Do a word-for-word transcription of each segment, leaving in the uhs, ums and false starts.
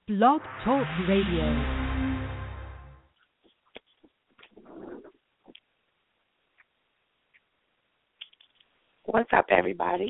Blog Talk Radio. What's up, everybody?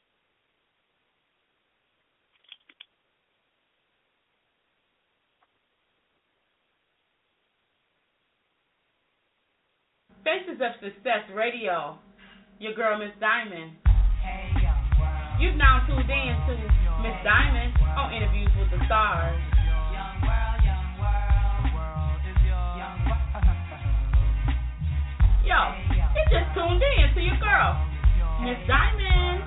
Faces of Success Radio, your girl, Miss Diamond. Hey, young world. You've now tuned in to Miss Diamond on Interviews with the Stars. Young world, young world. Young world. Yo, you just tuned in to your girl, Miss Diamond.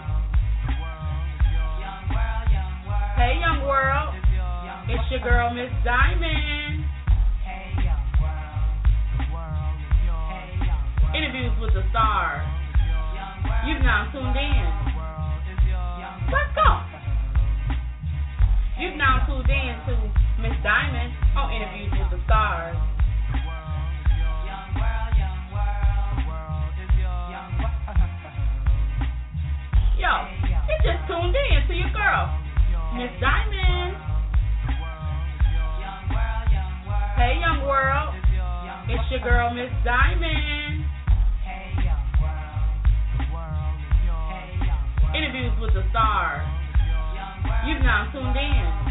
Young world, young world. Hey, young world. It's your girl, Miss Diamond. Hey, young world. Hey, young world. Interviews with the Stars. You've now tuned in. Let's go. You've now tuned in to Miss Diamond on Interviews with the Stars. Young world, young world. Yo, you just tuned in to your girl, Miss Diamond. Young world, young world. Hey, young world. It's your girl, Miss Diamond. Hey, young world. Hey, young world. Interviews with the Stars. Young world. You've now tuned in.